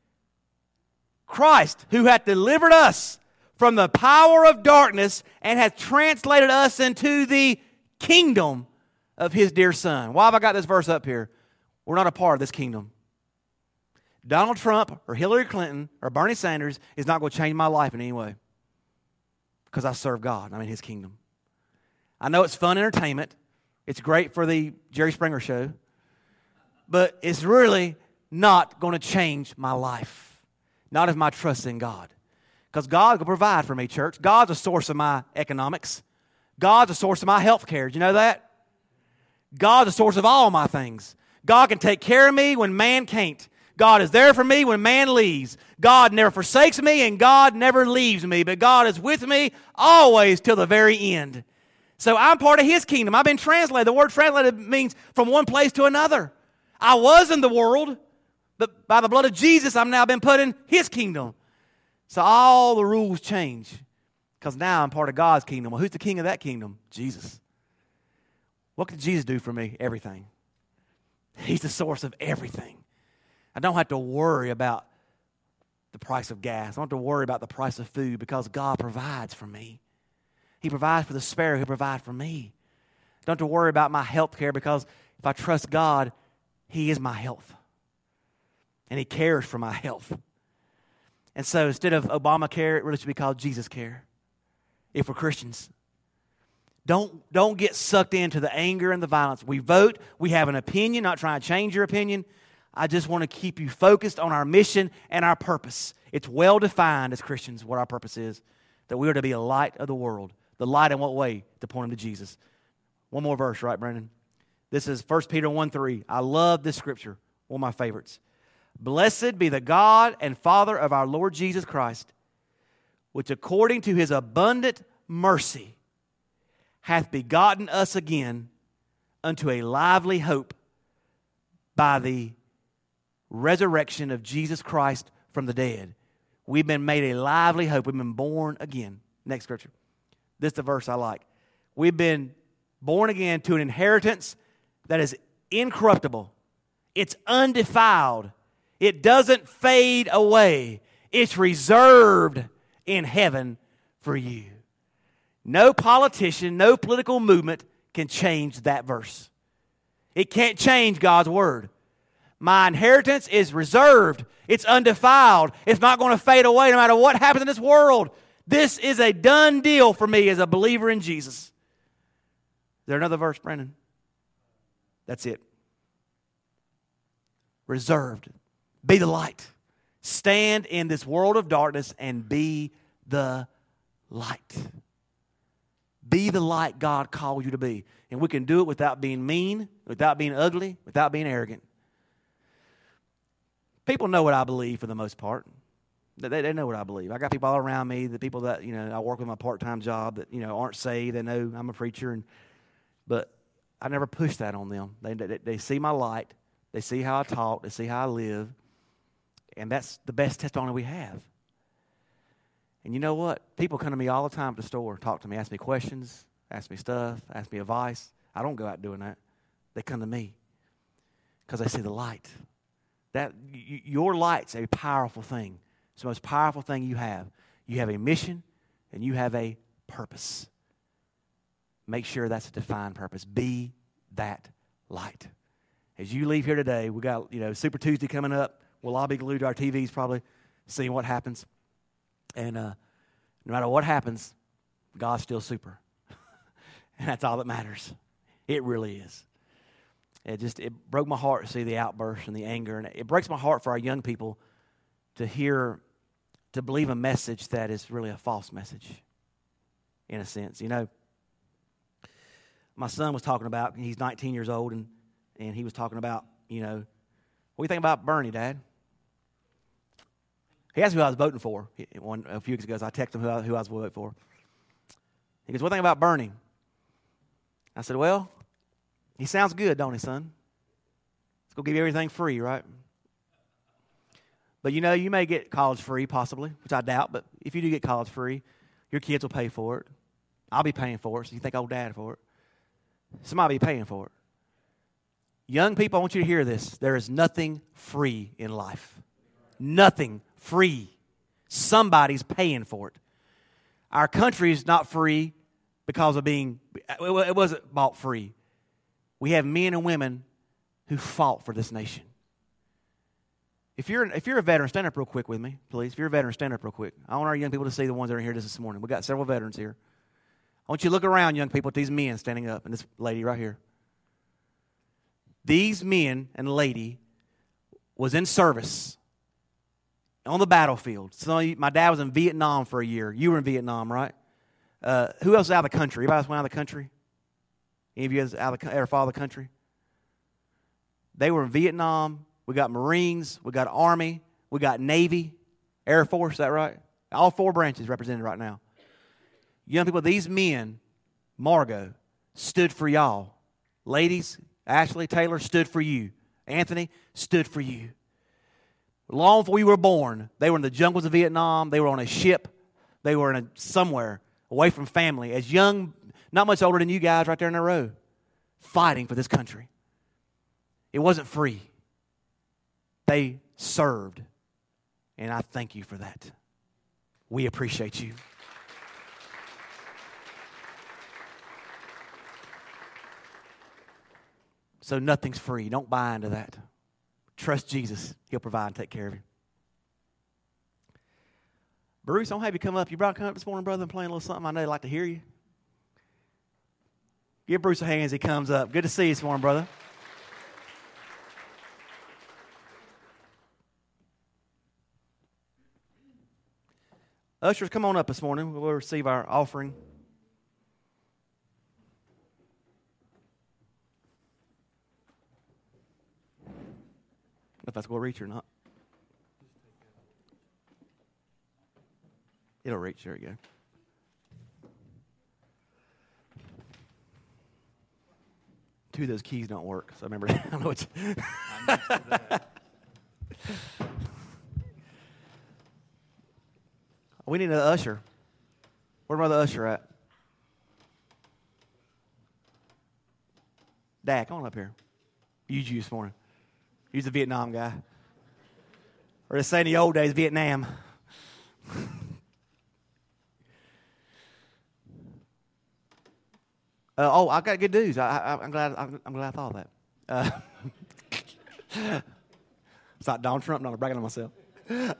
Christ, who hath delivered us from the power of darkness and hath translated us into the kingdom of his dear Son. Why have I got this verse up here? We're not a part of this kingdom. Donald Trump or Hillary Clinton or Bernie Sanders is not going to change my life in any way. Because I serve God. I'm in his kingdom. I know it's fun entertainment. It's great for the Jerry Springer show. But it's really not going to change my life. Not if my trust in God. Because God will provide for me, church. God's a source of my economics. God's a source of my health care. Did you know that? God's a source of all my things. God can take care of me when man can't. God is there for me when man leaves. God never forsakes me and God never leaves me. But God is with me always till the very end. So I'm part of his kingdom. I've been translated. The word translated means from one place to another. I was in the world, but by the blood of Jesus, I've now been put in his kingdom. So all the rules change because now I'm part of God's kingdom. Well, who's the king of that kingdom? Jesus. What could Jesus do for me? Everything. He's the source of everything. I don't have to worry about the price of gas. I don't have to worry about the price of food because God provides for me. He provides for the sparrow. He provides for me. I don't have to worry about my health care because if I trust God, he is my health. And he cares for my health. And so instead of Obamacare, it really should be called Jesus Care. If we're Christians. Don't get sucked into the anger and the violence. We vote. We have an opinion, not trying to change your opinion. I just want to keep you focused on our mission and our purpose. It's well defined as Christians what our purpose is. That we are to be a light of the world. The light in what way? To point them to Jesus. One more verse, right, Brandon? This is 1 Peter 1:3. I love this scripture. One of my favorites. Blessed be the God and Father of our Lord Jesus Christ, which according to his abundant mercy hath begotten us again unto a lively hope by the resurrection of Jesus Christ from the dead. We've been made a lively hope. We've been born again. Next scripture. This is the verse I like. We've been born again to an inheritance that is incorruptible. It's undefiled. It doesn't fade away. It's reserved in heaven for you. No politician, no political movement can change that verse. It can't change God's word. My inheritance is reserved. It's undefiled. It's not going to fade away no matter what happens in this world. This is a done deal for me as a believer in Jesus. Is there another verse, Brandon? That's it. Reserved. Be the light. Stand in this world of darkness and be the light. Be the light God called you to be. And we can do it without being mean, without being ugly, without being arrogant. People know what I believe for the most part. They know what I believe. I got people all around me, the people that, I work with my part-time job that, aren't saved. They know I'm a preacher. But I never push that on them. They see my light. They see how I talk. They see how I live. And that's the best testimony we have. And you know what? People come to me all the time at the store, talk to me, ask me questions, ask me stuff, ask me advice. I don't go out doing that. They come to me because they see the light. Your light's a powerful thing. It's the most powerful thing you have. You have a mission and you have a purpose. Make sure that's a defined purpose. Be that light. As you leave here today, we got Super Tuesday coming up. We'll all be glued to our TVs probably, seeing what happens. And no matter what happens, God's still super. And that's all that matters. It really is. It broke my heart to see the outburst and the anger. And it breaks my heart for our young people to believe a message that is really a false message, in a sense. My son was talking about, he's 19 years old, and he was talking about, what do you think about Bernie, Dad? He asked me who I was voting for. A few weeks ago, so I texted him who I was voting for. He goes, what do you think about Bernie? I said, well, he sounds good, don't he, son? He's going to give you everything free, right? But you may get college free, possibly, which I doubt, but if you do get college free, your kids will pay for it. I'll be paying for it, so you thank old Dad for it. Somebody will be paying for it. Young people, I want you to hear this. There is nothing free in life. Nothing free. Somebody's paying for it. Our country is not free because of it wasn't bought free. We have men and women who fought for this nation. If you're a veteran, stand up real quick with me, please. If you're a veteran, stand up real quick. I want our young people to see the ones that are here this morning. We've got several veterans here. I want you to look around, young people, at these men standing up and this lady right here. These men and lady was in service on the battlefield. So my dad was in Vietnam for a year. You were in Vietnam, right? Who else is out of the country? Anybody else went out of the country? Any of you ever follow the country? They were in Vietnam. We got Marines. We got Army. We got Navy, Air Force. Is that right? All four branches represented right now. Young people, these men, Margot, stood for y'all. Ladies, Ashley, Taylor, stood for you. Anthony, stood for you. Long before you were born, they were in the jungles of Vietnam. They were on a ship. They were somewhere away from family. As young, not much older than you guys right there in the row, fighting for this country. It wasn't free. They served. And I thank you for that. We appreciate you. So nothing's free. Don't buy into that. Trust Jesus. He'll provide and take care of you. Bruce, I don't have you come up. You brought come up this morning, brother, and playing a little something. I know they'd like to hear you. Give Bruce a hand as he comes up. Good to see you this morning, brother. Ushers, come on up this morning. We'll receive our offering. If that's going to reach or not. It'll reach. There you go. Two of those keys don't work, so remember, I don't know what. I'm used to that. We need an usher. Where's my other usher at? Dad, come on up here. Use you this morning. Use the Vietnam guy. Or to say in the old days, Vietnam. I got good news. I'm glad I thought of that. It's not Donald Trump. No, I'm bragging on myself. Glad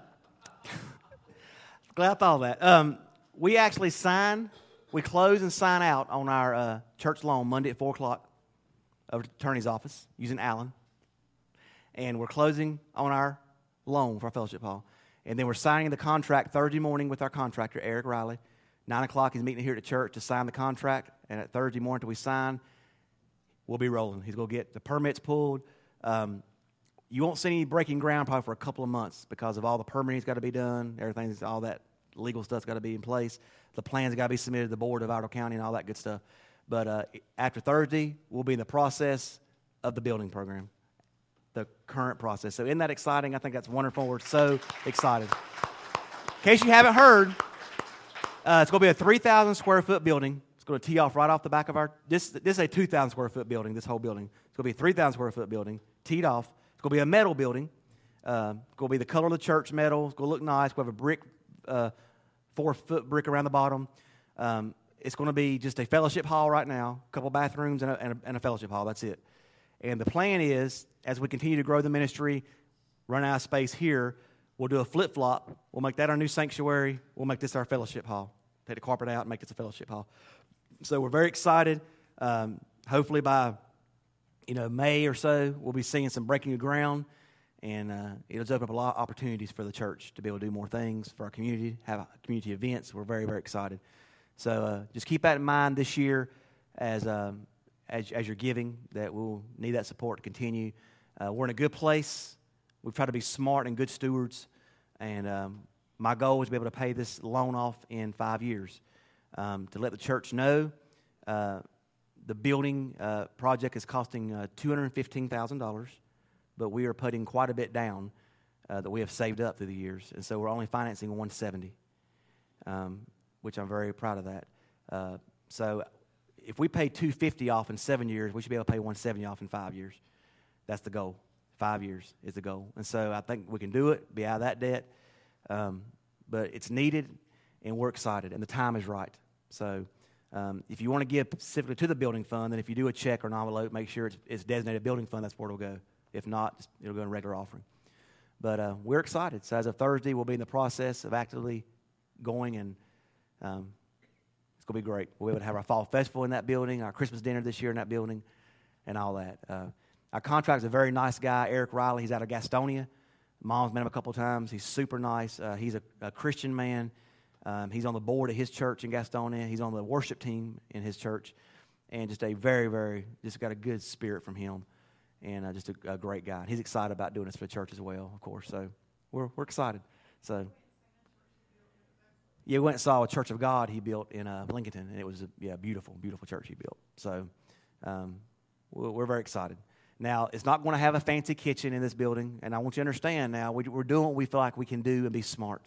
I thought of that. We actually close and sign out on our church loan Monday at 4 o'clock over to the attorney's office using Allen. And we're closing on our loan for our fellowship hall. And then we're signing the contract Thursday morning with our contractor, Eric Riley. 9 o'clock, he's meeting here at the church to sign the contract. And at Thursday morning until we sign, we'll be rolling. He's going to get the permits pulled. You won't see any breaking ground probably for a couple of months because of all the permitting's got to be done. All that legal stuff's got to be in place. The plans got to be submitted to the board of Iredell County and all that good stuff. But after Thursday, we'll be in the process of the building program, the current process. So isn't that exciting? I think that's wonderful. We're so excited. In case you haven't heard, it's going to be a 3,000 square foot building. It's going to tee off right off the back of our. This is a 2,000 square foot building. This whole building. It's going to be a 3,000 square foot building, teed off. It's going to be a metal building. It's going to be the color of the church metal. It's going to look nice. We'll have a brick, 4-foot brick around the bottom. It's going to be just a fellowship hall right now. A couple bathrooms and a fellowship hall. That's it. And the plan is, as we continue to grow the ministry, run out of space here, we'll do a flip-flop. We'll make that our new sanctuary. We'll make this our fellowship hall. Take the carpet out and make this a fellowship hall. So we're very excited. Hopefully by May or so, we'll be seeing some breaking of ground, and it'll open up a lot of opportunities for the church to be able to do more things for our community, have community events. We're very, very excited. So just keep that in mind this year as you're giving, that we'll need that support to continue. We're in a good place. We've tried to be smart and good stewards, and my goal is to be able to pay this loan off in 5 years. To let the church know, the building project is costing $215,000, but we are putting quite a bit down that we have saved up through the years, and so we're only financing $170, which I'm very proud of that. So if we pay $250 off in 7 years, we should be able to pay $170 off in 5 years. That's the goal. 5 years is the goal, and so I think we can do it, be out of that debt. But it's needed, and we're excited, and the time is right. So if you want to give specifically to the building fund, then if you do a check or an envelope, make sure it's designated building fund. That's where it'll go. If not, it'll go in regular offering. But we're excited. So as of Thursday, we'll be in the process of actively going, and it's going to be great. We'll be able to have our fall festival in that building, our Christmas dinner this year in that building, and all that. Our contractor's a very nice guy, Eric Riley. He's out of Gastonia. Mom's met him a couple of times. He's super nice. He's a Christian man. He's on the board of his church in Gastonia. He's on the worship team in his church. And just a very, just got a good spirit from him. And just a great guy. He's excited about doing this for the church as well, of course. So we're excited. So, yeah, we went and saw a Church of God he built in Lincoln. And it was a beautiful, beautiful church he built. So we're very excited. Now, it's not going to have a fancy kitchen in this building, and I want you to understand now, we're doing what we feel like we can do and be smart.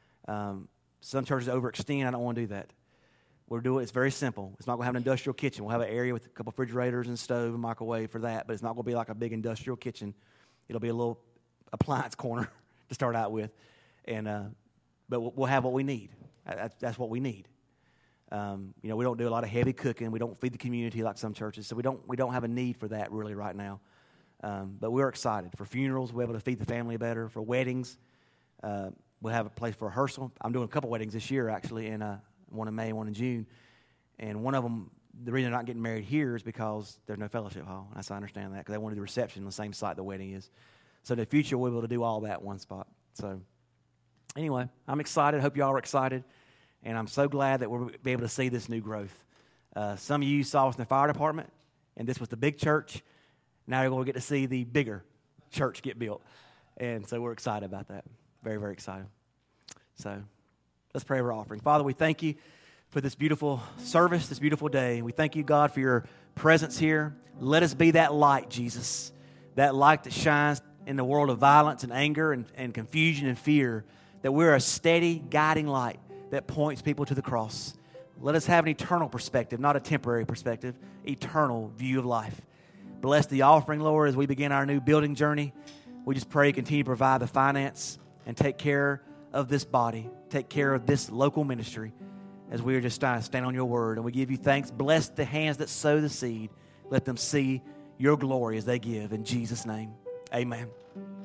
Some churches overextend. I don't want to do that. It's very simple. It's not going to have an industrial kitchen. We'll have an area with a couple of refrigerators and stove and microwave for that, but it's not going to be like a big industrial kitchen. It'll be a little appliance corner to start out with, but we'll have what we need. That's what we need. We don't do a lot of heavy cooking. We don't feed the community like some churches, so we don't have a need for that really right now. But we're excited for funerals. We're able to feed the family better. For weddings, we'll have a place for rehearsal. I'm doing a couple weddings this year actually, and one in May, one in June. And one of them, the reason they're not getting married here is because there's no fellowship hall. I understand that because they wanted the reception on the same site the wedding is. So in the future, we'll be able to do all that in one spot. So anyway, I'm excited. Hope you all are excited. And I'm so glad that we'll be able to see this new growth. Some of you saw us in the fire department, and this was the big church. Now you're going to get to see the bigger church get built. And so we're excited about that. Very, very excited. So Let's pray our offering. Father, we thank you for this beautiful service, this beautiful day. We thank you, God, for your presence here. Let us be that light, Jesus, that light that shines in the world of violence and anger and confusion and fear, that we're a steady guiding light that points people to the cross. Let us have an eternal perspective, not a temporary perspective, eternal view of life. Bless the offering, Lord, as we begin our new building journey. We just pray, continue to provide the finance and take care of this body, take care of this local ministry as we are just trying to stand on your word. And we give you thanks. Bless the hands that sow the seed. Let them see your glory as they give. In Jesus' name, amen.